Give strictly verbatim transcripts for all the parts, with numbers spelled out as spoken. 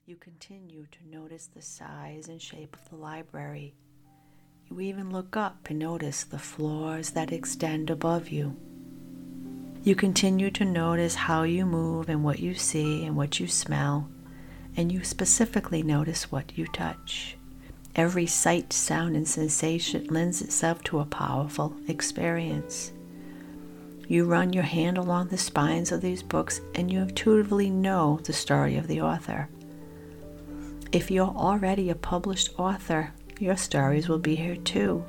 You continue to notice the size and shape of the library. You even look up and notice the floors that extend above you. You continue to notice how you move and what you see and what you smell, and you specifically notice what you touch. Every sight, sound, and sensation lends itself to a powerful experience. You run your hand along the spines of these books and you intuitively know the story of the author. If you're already a published author, your stories will be here too.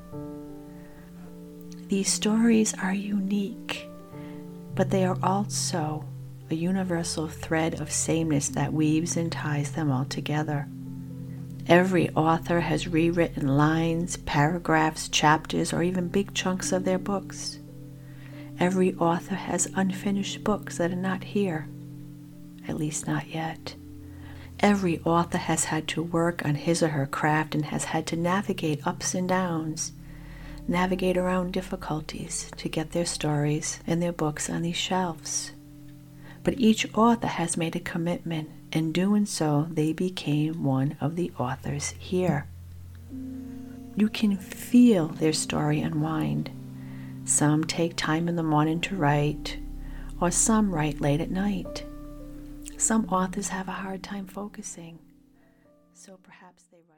These stories are unique, but they are also a universal thread of sameness that weaves and ties them all together. Every author has rewritten lines, paragraphs, chapters, or even big chunks of their books. Every author has unfinished books that are not here, at least not yet. Every author has had to work on his or her craft and has had to navigate ups and downs, navigate around difficulties to get their stories and their books on these shelves. But each author has made a commitment. In doing so, they became one of the authors here. You can feel their story unwind. Some take time in the morning to write, or some write late at night. Some authors have a hard time focusing, so perhaps they write.